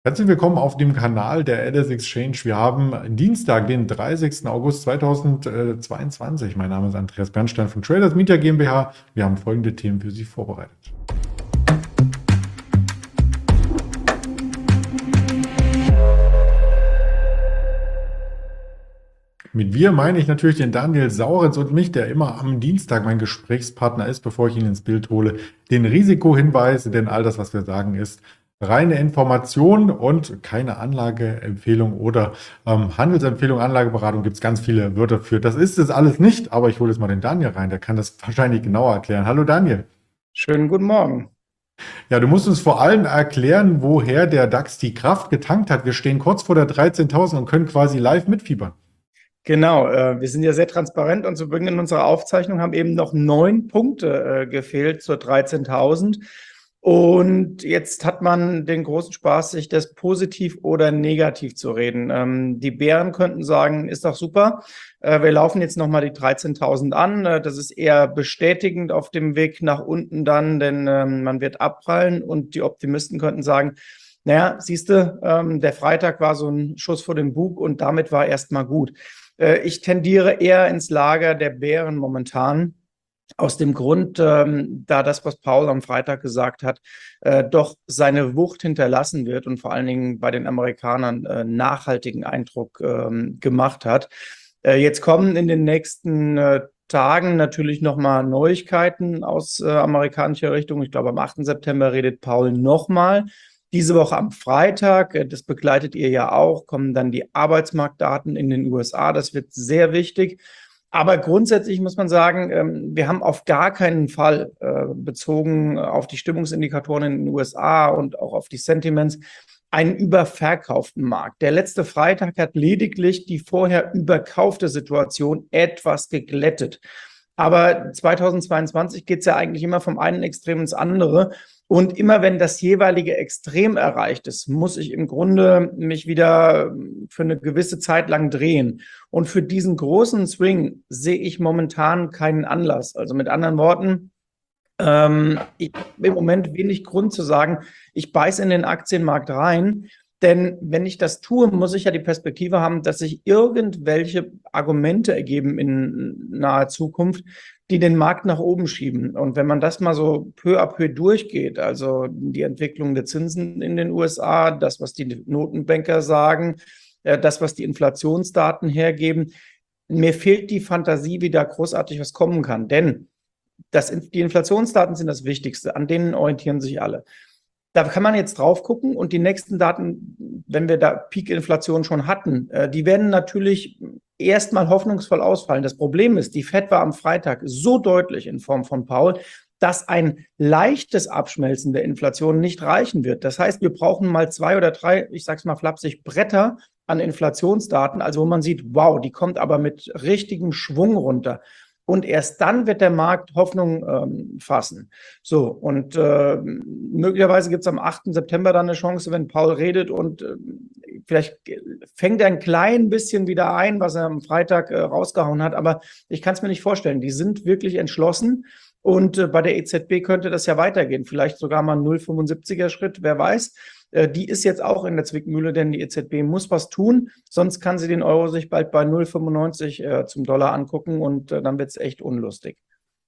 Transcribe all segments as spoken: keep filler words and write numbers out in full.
Herzlich willkommen auf dem Kanal der L S Exchange. Wir haben Dienstag, den dreißigsten August zweitausendzweiundzwanzig. Mein Name ist Andreas Bernstein von Traders Media GmbH. Wir haben folgende Themen für Sie vorbereitet. Mit wir meine ich natürlich den Daniel Sauritz und mich, der immer am Dienstag mein Gesprächspartner ist, bevor ich ihn ins Bild hole. Den Risikohinweis, denn all das, was wir sagen, ist reine Information und keine Anlageempfehlung oder ähm, Handelsempfehlung, Anlageberatung, gibt es ganz viele Wörter für. Das ist es alles nicht, aber ich hole jetzt mal den Daniel rein, der kann das wahrscheinlich genauer erklären. Hallo Daniel. Schönen guten Morgen. Ja, du musst uns vor allem erklären, woher der DAX die Kraft getankt hat. Wir stehen kurz vor der dreizehntausend und können quasi live mitfiebern. Genau, äh, wir sind ja sehr transparent und zu Beginn unserer Aufzeichnung haben eben noch neun Punkte äh, gefehlt zur dreizehntausend. Und jetzt hat man den großen Spaß, sich das positiv oder negativ zu reden. Ähm, die Bären könnten sagen, ist doch super. Äh, wir laufen jetzt nochmal die dreizehntausend an. Äh, das ist eher bestätigend auf dem Weg nach unten dann, denn ähm, man wird abprallen. Und die Optimisten könnten sagen, naja, siehst du, ähm, der Freitag war so ein Schuss vor den Bug und damit war erstmal gut. Äh, ich tendiere eher ins Lager der Bären momentan. Aus dem Grund, ähm, da das, was Paul am Freitag gesagt hat, äh, doch seine Wucht hinterlassen wird und vor allen Dingen bei den Amerikanern äh, nachhaltigen Eindruck ähm, gemacht hat. Äh, jetzt kommen in den nächsten äh, Tagen natürlich nochmal Neuigkeiten aus äh, amerikanischer Richtung. Ich glaube, am achten September redet Paul nochmal. Diese Woche am Freitag, äh, das begleitet ihr ja auch, kommen dann die Arbeitsmarktdaten in den U S A. Das wird sehr wichtig. Aber grundsätzlich muss man sagen, wir haben auf gar keinen Fall bezogen auf die Stimmungsindikatoren in den U S A und auch auf die Sentiments einen überverkauften Markt. Der letzte Freitag hat lediglich die vorher überkaufte Situation etwas geglättet. Aber zweitausendzweiundzwanzig geht es ja eigentlich immer vom einen Extrem ins andere. Und immer wenn das jeweilige Extrem erreicht ist, muss ich im Grunde mich wieder für eine gewisse Zeit lang drehen. Und für diesen großen Swing sehe ich momentan keinen Anlass. Also mit anderen Worten, ähm, ich habe im Moment wenig Grund zu sagen, ich beiße in den Aktienmarkt rein. Denn wenn ich das tue, muss ich ja die Perspektive haben, dass sich irgendwelche Argumente ergeben in naher Zukunft, die den Markt nach oben schieben. Und wenn man das mal so peu à peu durchgeht, also die Entwicklung der Zinsen in den U S A, das, was die Notenbanker sagen, das, was die Inflationsdaten hergeben, mir fehlt die Fantasie, wie da großartig was kommen kann. Denn das, die Inflationsdaten sind das Wichtigste, an denen orientieren sich alle. Da kann man jetzt drauf gucken und die nächsten Daten, wenn wir da Peak-Inflation schon hatten, die werden natürlich erstmal hoffnungsvoll ausfallen. Das Problem ist, die Fed war am Freitag so deutlich in Form von Paul, dass ein leichtes Abschmelzen der Inflation nicht reichen wird. Das heißt, wir brauchen mal zwei oder drei, ich sag's mal flapsig, Bretter an Inflationsdaten, also wo man sieht, wow, die kommt aber mit richtigem Schwung runter. Und erst dann wird der Markt Hoffnung ähm, fassen. So, und äh, möglicherweise gibt es am achten September dann eine Chance, wenn Paul redet und äh, vielleicht fängt er ein klein bisschen wieder ein, was er am Freitag äh, rausgehauen hat. Aber ich kann es mir nicht vorstellen. Die sind wirklich entschlossen. Und äh, bei der E Z B könnte das ja weitergehen. Vielleicht sogar mal ein null Komma fünfundsiebziger Schritt, wer weiß. Äh, die ist jetzt auch in der Zwickmühle, denn die E Z B muss was tun. Sonst kann sie den Euro sich bald bei null Komma fünfundneunzig äh, zum Dollar angucken und äh, dann wird es echt unlustig.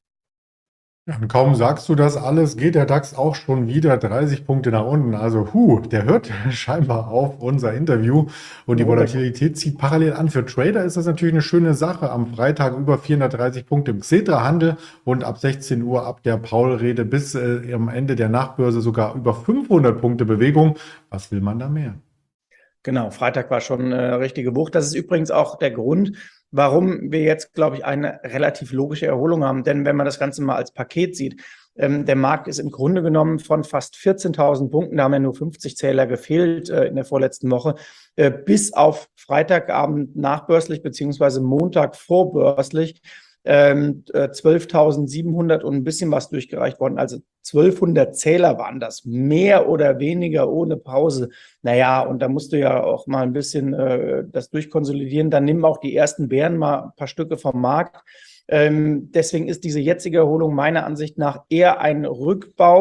Ja, und kaum sagst du das alles, geht der DAX auch schon wieder dreißig Punkte nach unten. Also, huh, der hört scheinbar auf unser Interview und die Volatilität zieht parallel an. Für Trader ist das natürlich eine schöne Sache. Am Freitag über vierhundertdreißig Punkte im Xetra-Handel und ab sechzehn Uhr ab der Paul-Rede bis äh, am Ende der Nachbörse sogar über fünfhundert Punkte Bewegung. Was will man da mehr? Genau, Freitag war schon eine richtige Wucht. Das ist übrigens auch der Grund, warum wir jetzt, glaube ich, eine relativ logische Erholung haben. Denn wenn man das Ganze mal als Paket sieht, ähm, der Markt ist im Grunde genommen von fast vierzehntausend Punkten, da haben ja nur fünfzig Zähler gefehlt äh, in der vorletzten Woche, äh, bis auf Freitagabend nachbörslich beziehungsweise Montag vorbörslich ähm, äh, zwölftausendsiebenhundert und ein bisschen was durchgereicht worden. Also zwölfhundert Zähler waren das, mehr oder weniger ohne Pause. Naja, und da musst du ja auch mal ein bisschen äh, das durchkonsolidieren. Dann nimm auch die ersten Bären mal ein paar Stücke vom Markt. Ähm, deswegen ist diese jetzige Erholung meiner Ansicht nach eher ein Rückbau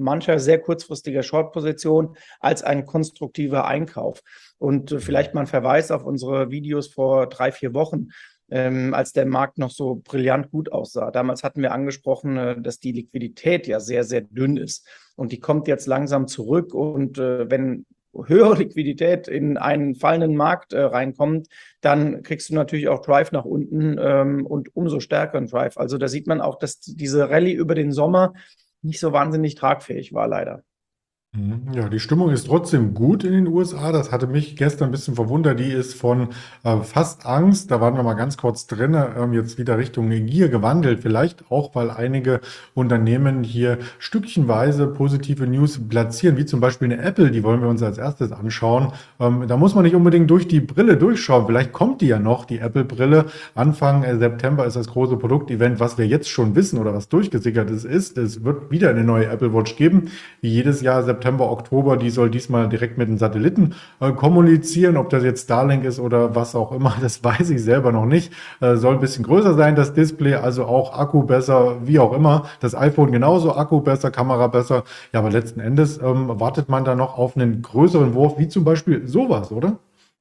mancher sehr kurzfristiger Short-Position als ein konstruktiver Einkauf. Und äh, vielleicht mal ein Verweis auf unsere Videos vor drei, vier Wochen, ähm, als der Markt noch so brillant gut aussah. Damals hatten wir angesprochen, äh, dass die Liquidität ja sehr, sehr dünn ist. Und die kommt jetzt langsam zurück. Und äh, wenn höhere Liquidität in einen fallenden Markt äh, reinkommt, dann kriegst du natürlich auch Drive nach unten ähm, und umso stärkeren Drive. Also da sieht man auch, dass diese Rallye über den Sommer nicht so wahnsinnig tragfähig war, leider. Ja, die Stimmung ist trotzdem gut in den U S A. Das hatte mich gestern ein bisschen verwundert. Die ist von äh, fast Angst, da waren wir mal ganz kurz drin, ähm, jetzt wieder Richtung Gier gewandelt. Vielleicht auch, weil einige Unternehmen hier stückchenweise positive News platzieren, wie zum Beispiel eine Apple, die wollen wir uns als erstes anschauen. Ähm, da muss man nicht unbedingt durch die Brille durchschauen. Vielleicht kommt die ja noch, die Apple-Brille. Anfang äh, September ist das große Produktevent, was wir jetzt schon wissen oder was durchgesickert ist, ist, es wird wieder eine neue Apple Watch geben, wie jedes Jahr September. September, Oktober, die soll diesmal direkt mit den Satelliten äh, kommunizieren. Ob das jetzt Starlink ist oder was auch immer, das weiß ich selber noch nicht. Äh, soll ein bisschen größer sein, das Display, also auch Akku besser, wie auch immer. Das iPhone genauso, Akku besser, Kamera besser. Ja, aber letzten Endes ähm, wartet man da noch auf einen größeren Wurf, wie zum Beispiel sowas, oder?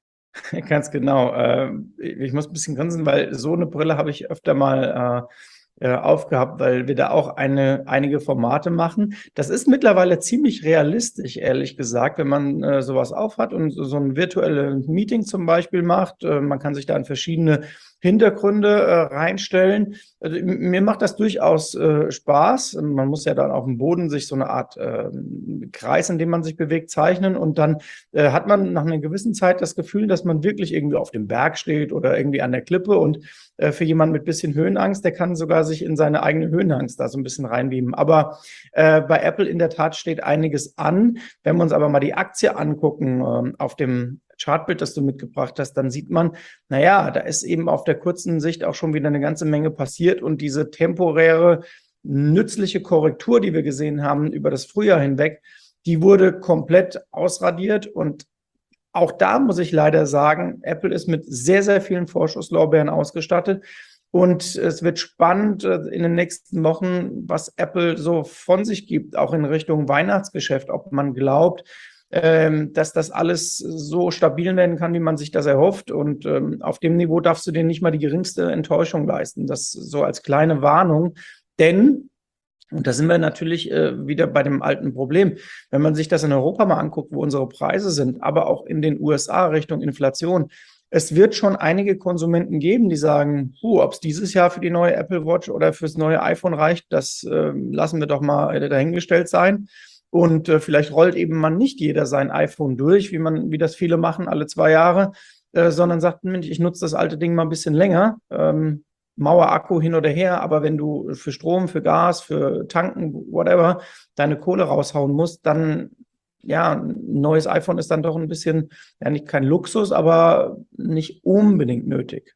Ganz genau. Äh, ich muss ein bisschen grinsen, weil so eine Brille habe ich öfter mal äh, äh, aufgehabt, weil wir da auch eine, einige Formate machen. Das ist mittlerweile ziemlich realistisch, ehrlich gesagt, wenn man äh, sowas aufhat und so, so ein virtuelles Meeting zum Beispiel macht. Äh, man kann sich da in verschiedene Hintergründe äh, reinstellen. Also, mir macht das durchaus äh, Spaß. Man muss ja dann auf dem Boden sich so eine Art äh, Kreis, in dem man sich bewegt, zeichnen und dann äh, hat man nach einer gewissen Zeit das Gefühl, dass man wirklich irgendwie auf dem Berg steht oder irgendwie an der Klippe und äh, für jemanden mit bisschen Höhenangst, der kann sogar sich in seine eigene Höhenangst da so ein bisschen reinbeamen. Aber äh, bei Apple in der Tat steht einiges an. Wenn wir uns aber mal die Aktie angucken, äh, auf dem Chartbild, das du mitgebracht hast, dann sieht man, naja, da ist eben auf der kurzen Sicht auch schon wieder eine ganze Menge passiert und diese temporäre, nützliche Korrektur, die wir gesehen haben über das Frühjahr hinweg, die wurde komplett ausradiert und auch da muss ich leider sagen, Apple ist mit sehr, sehr vielen Vorschusslorbeeren ausgestattet. Und es wird spannend in den nächsten Wochen, was Apple so von sich gibt, auch in Richtung Weihnachtsgeschäft, ob man glaubt, ähm, dass das alles so stabil werden kann, wie man sich das erhofft. Und ähm, auf dem Niveau darfst du dir nicht mal die geringste Enttäuschung leisten. Das so als kleine Warnung. Denn, und da sind wir natürlich äh, wieder bei dem alten Problem, wenn man sich das in Europa mal anguckt, wo unsere Preise sind, aber auch in den U S A Richtung Inflation, es wird schon einige Konsumenten geben, die sagen, ob es dieses Jahr für die neue Apple Watch oder fürs neue iPhone reicht, das äh, lassen wir doch mal äh, dahingestellt sein. Und äh, vielleicht rollt eben mal nicht jeder sein iPhone durch, wie man, wie das viele machen, alle zwei Jahre, äh, sondern sagt, Mensch, ich nutze das alte Ding mal ein bisschen länger. Ähm, Mauerakku hin oder her, aber wenn du für Strom, für Gas, für Tanken, whatever, deine Kohle raushauen musst, dann ja, ein neues iPhone ist dann doch ein bisschen, ja, nicht kein Luxus, aber nicht unbedingt nötig.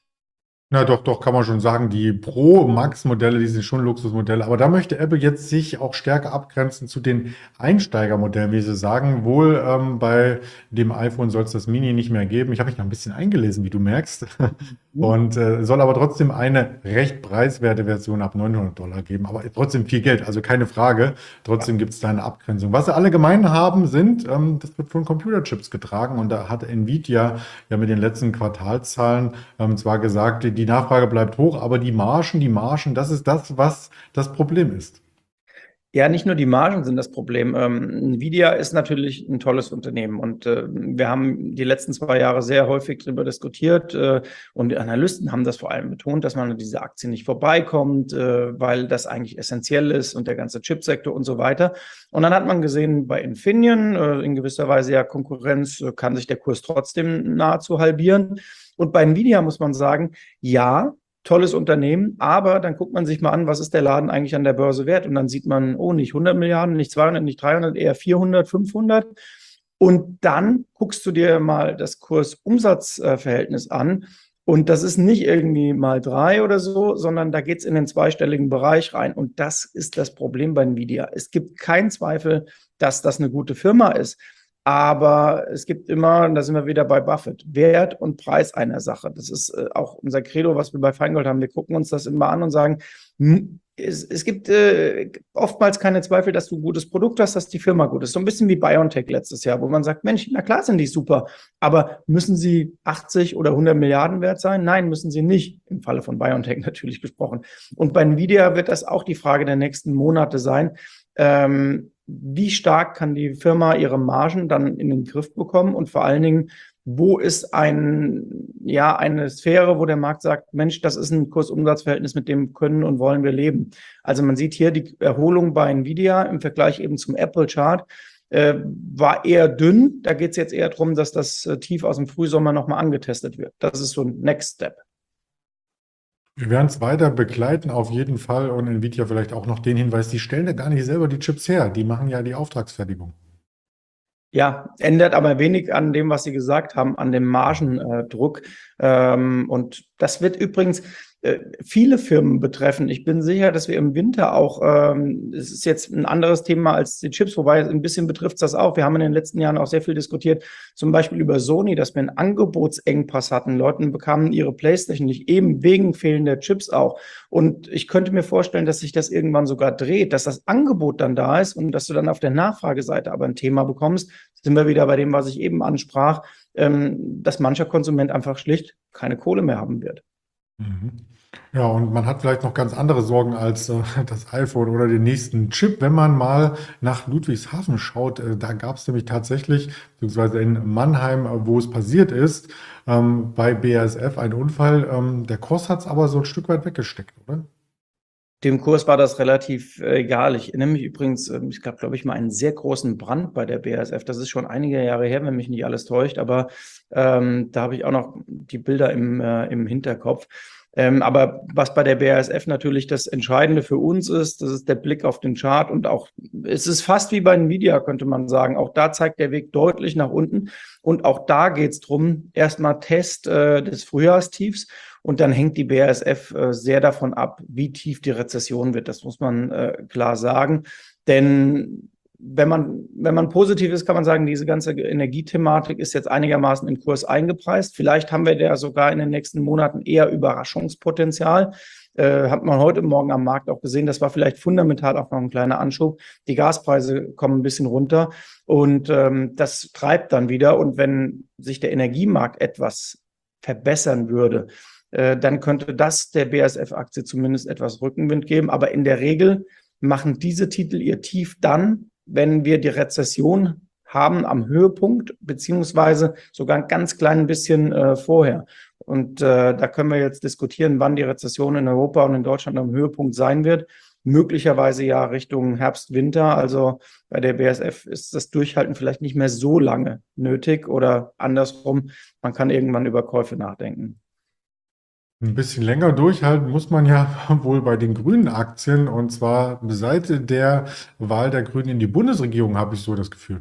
Na doch, doch, kann man schon sagen, die Pro-Max-Modelle, die sind schon Luxusmodelle. Aber da möchte Apple jetzt sich auch stärker abgrenzen zu den Einsteigermodellen, wie sie sagen. Wohl ähm, bei dem iPhone soll es das Mini nicht mehr geben. Ich habe mich noch ein bisschen eingelesen, wie du merkst. Und äh, soll aber trotzdem eine recht preiswerte Version ab neunhundert Dollar geben. Aber trotzdem viel Geld, also keine Frage. Trotzdem gibt es da eine Abgrenzung. Was sie alle gemein haben, sind, ähm, das wird von Computerchips getragen. Und da hat Nvidia ja mit den letzten Quartalszahlen ähm, zwar gesagt, die Nachfrage bleibt hoch, aber die Margen, die Margen, das ist das, was das Problem ist. Ja, nicht nur die Margen sind das Problem. Ähm, Nvidia ist natürlich ein tolles Unternehmen und äh, wir haben die letzten zwei Jahre sehr häufig darüber diskutiert äh, und die Analysten haben das vor allem betont, dass man an diese Aktien nicht vorbeikommt, äh, weil das eigentlich essentiell ist und der ganze Chipsektor und so weiter. Und dann hat man gesehen, bei Infineon, äh, in gewisser Weise ja Konkurrenz, äh, kann sich der Kurs trotzdem nahezu halbieren. Und bei Nvidia muss man sagen, ja, tolles Unternehmen, aber dann guckt man sich mal an, was ist der Laden eigentlich an der Börse wert? Und dann sieht man, oh, nicht hundert Milliarden, nicht zweihundert, nicht dreihundert, eher vierhundert, fünfhundert. Und dann guckst du dir mal das Kurs-Umsatz-Verhältnis an. Und das ist nicht irgendwie mal drei oder so, sondern da geht es in den zweistelligen Bereich rein. Und das ist das Problem bei Nvidia. Es gibt keinen Zweifel, dass das eine gute Firma ist. Aber es gibt immer, da sind wir wieder bei Buffett, Wert und Preis einer Sache. Das ist äh, auch unser Credo, was wir bei Feingold haben. Wir gucken uns das immer an und sagen, es, es gibt äh, oftmals keine Zweifel, dass du ein gutes Produkt hast, dass die Firma gut ist. So ein bisschen wie BioNTech letztes Jahr, wo man sagt, Mensch, na klar sind die super, aber müssen sie achtzig oder hundert Milliarden wert sein? Nein, müssen sie nicht. Im Falle von BioNTech natürlich gesprochen. Und bei Nvidia wird das auch die Frage der nächsten Monate sein. Ähm, wie stark kann die Firma ihre Margen dann in den Griff bekommen und vor allen Dingen, wo ist ein, ja, eine Sphäre, wo der Markt sagt, Mensch, das ist ein Kursumsatzverhältnis, mit dem können und wollen wir leben. Also man sieht hier die Erholung bei Nvidia im Vergleich eben zum Apple-Chart, äh, war eher dünn. Da geht es jetzt eher darum, dass das äh, Tief aus dem Frühsommer nochmal angetestet wird. Das ist so ein Next Step. Wir werden es weiter begleiten, auf jeden Fall. Und Nvidia vielleicht auch noch den Hinweis, die stellen ja gar nicht selber die Chips her. Die machen ja die Auftragsfertigung. Ja, ändert aber wenig an dem, was Sie gesagt haben, an dem Margendruck. Ähm, und das wird übrigens äh, viele Firmen betreffen. Ich bin sicher, dass wir im Winter auch, ähm, es ist jetzt ein anderes Thema als die Chips, wobei ein bisschen betrifft es das auch. Wir haben in den letzten Jahren auch sehr viel diskutiert, zum Beispiel über Sony, dass wir einen Angebotsengpass hatten. Leute bekamen ihre PlayStation nicht, eben wegen fehlender Chips auch. Und ich könnte mir vorstellen, dass sich das irgendwann sogar dreht, dass das Angebot dann da ist und dass du dann auf der Nachfrageseite aber ein Thema bekommst. Sind wir wieder bei dem, was ich eben ansprach, ähm, dass mancher Konsument einfach schlicht keine Kohle mehr haben wird. Mhm. Ja, und man hat vielleicht noch ganz andere Sorgen als äh, das iPhone oder den nächsten Chip. Wenn man mal nach Ludwigshafen schaut, äh, da gab es nämlich tatsächlich, beziehungsweise in Mannheim, äh, wo es passiert ist, ähm, bei B A S F einen Unfall. Ähm, der Kurs hat es aber so ein Stück weit weggesteckt, oder? Dem Kurs war das relativ äh, egal. Ich erinnere mich übrigens, ähm, es gab, glaube ich, mal einen sehr großen Brand bei der B A S F. Das ist schon einige Jahre her, wenn mich nicht alles täuscht, aber ähm, da habe ich auch noch die Bilder im, äh, im Hinterkopf. Ähm, aber was bei der B A S F natürlich das Entscheidende für uns ist, das ist der Blick auf den Chart und auch, es ist fast wie bei Nvidia, könnte man sagen. Auch da zeigt der Weg deutlich nach unten und auch da geht es darum, erstmal Test äh, des Frühjahrstiefs. Und dann hängt die B A S F äh, sehr davon ab, wie tief die Rezession wird. Das muss man äh, klar sagen. Denn wenn man, wenn man positiv ist, kann man sagen, diese ganze Energiethematik ist jetzt einigermaßen im Kurs eingepreist. Vielleicht haben wir da sogar in den nächsten Monaten eher Überraschungspotenzial. Äh, hat man heute Morgen am Markt auch gesehen. Das war vielleicht fundamental auch noch ein kleiner Anschub. Die Gaspreise kommen ein bisschen runter und ähm, das treibt dann wieder. Und wenn sich der Energiemarkt etwas verbessern würde, dann könnte das der B A S F-Aktie zumindest etwas Rückenwind geben. Aber in der Regel machen diese Titel ihr Tief dann, wenn wir die Rezession haben am Höhepunkt, beziehungsweise sogar ein ganz klein bisschen äh, vorher. Und äh, da können wir jetzt diskutieren, wann die Rezession in Europa und in Deutschland am Höhepunkt sein wird. Möglicherweise ja Richtung Herbst, Winter. Also bei der B A S F ist das Durchhalten vielleicht nicht mehr so lange nötig oder andersrum, man kann irgendwann über Käufe nachdenken. Ein bisschen länger durchhalten muss man ja wohl bei den grünen Aktien, und zwar seit der Wahl der Grünen in die Bundesregierung, habe ich so das Gefühl.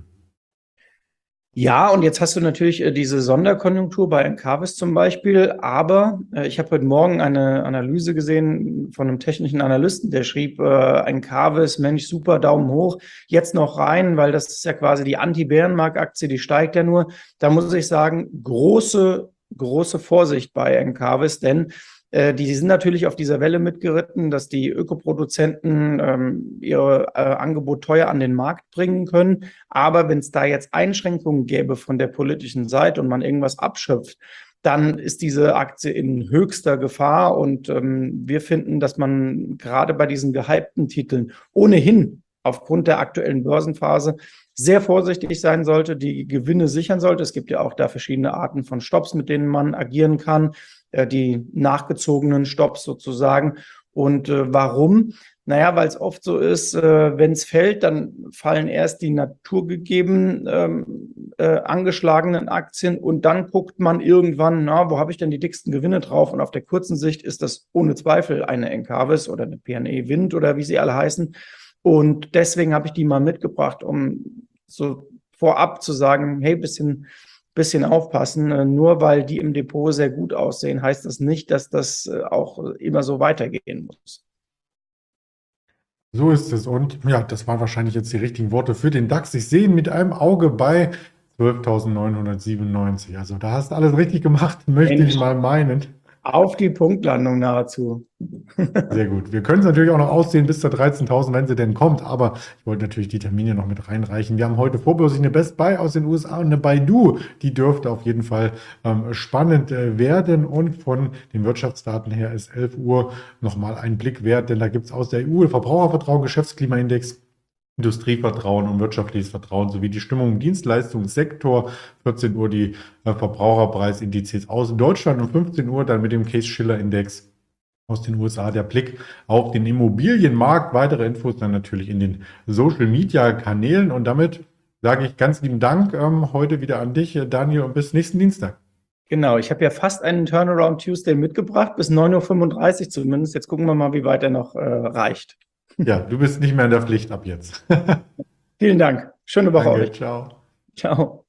Ja, und jetzt hast du natürlich äh, diese Sonderkonjunktur bei Encavis zum Beispiel, aber äh, ich habe heute Morgen eine Analyse gesehen von einem technischen Analysten, der schrieb, äh, Encavis, Mensch, super, Daumen hoch, jetzt noch rein, weil das ist ja quasi die Anti-Bärenmarkt-Aktie, die steigt ja nur. Da muss ich sagen, große, große Vorsicht bei Encavis, denn äh, die sind natürlich auf dieser Welle mitgeritten, dass die Ökoproduzenten ähm, ihr äh, Angebot teuer an den Markt bringen können. Aber wenn es da jetzt Einschränkungen gäbe von der politischen Seite und man irgendwas abschöpft, dann ist diese Aktie in höchster Gefahr. Und ähm, wir finden, dass man gerade bei diesen gehypten Titeln ohnehin aufgrund der aktuellen Börsenphase sehr vorsichtig sein sollte, die Gewinne sichern sollte. Es gibt ja auch da verschiedene Arten von Stops, mit denen man agieren kann, äh, die nachgezogenen Stops sozusagen. Und äh, warum? Naja, weil es oft so ist, äh, wenn es fällt, dann fallen erst die naturgegeben ähm, äh, angeschlagenen Aktien und dann guckt man irgendwann, na, wo habe ich denn die dicksten Gewinne drauf? Und auf der kurzen Sicht ist das ohne Zweifel eine Encavis oder eine P N E Wind oder wie sie alle heißen. Und deswegen habe ich die mal mitgebracht, um so vorab zu sagen, hey, bisschen, bisschen aufpassen. Nur weil die im Depot sehr gut aussehen, heißt das nicht, dass das auch immer so weitergehen muss. So ist es. Und ja, das waren wahrscheinlich jetzt die richtigen Worte für den DAX. Ich sehe ihn mit einem Auge bei zwölftausendneunhundertsiebenundneunzig. Also da hast du alles richtig gemacht, möchte ich mal meinen. Auf die Punktlandung nahezu. Sehr gut. Wir können es natürlich auch noch aussehen bis zur dreizehntausend, wenn sie denn kommt, aber ich wollte natürlich die Termine noch mit reinreichen. Wir haben heute vorbörslich eine Best Buy aus den U S A und eine Baidu. Die dürfte auf jeden Fall ähm, spannend äh, werden und von den Wirtschaftsdaten her ist elf Uhr nochmal ein Blick wert, denn da gibt es aus der E U Verbrauchervertrauen, Geschäftsklimaindex, Industrievertrauen und wirtschaftliches Vertrauen sowie die Stimmung im Dienstleistungssektor. vierzehn Uhr die äh, Verbraucherpreisindizes aus Deutschland und fünfzehn Uhr dann mit dem Case-Shiller-Index aus den U S A der Blick auf den Immobilienmarkt. Weitere Infos dann natürlich in den Social-Media-Kanälen. Und damit sage ich ganz lieben Dank ähm, heute wieder an dich, Daniel, und bis nächsten Dienstag. Genau, ich habe ja fast einen Turnaround Tuesday mitgebracht, bis neun Uhr fünfunddreißig zumindest. Jetzt gucken wir mal, wie weit er noch äh, reicht. Ja, du bist nicht mehr in der Pflicht ab jetzt. Vielen Dank. Schöne Woche Danke, euch. ciao. Ciao.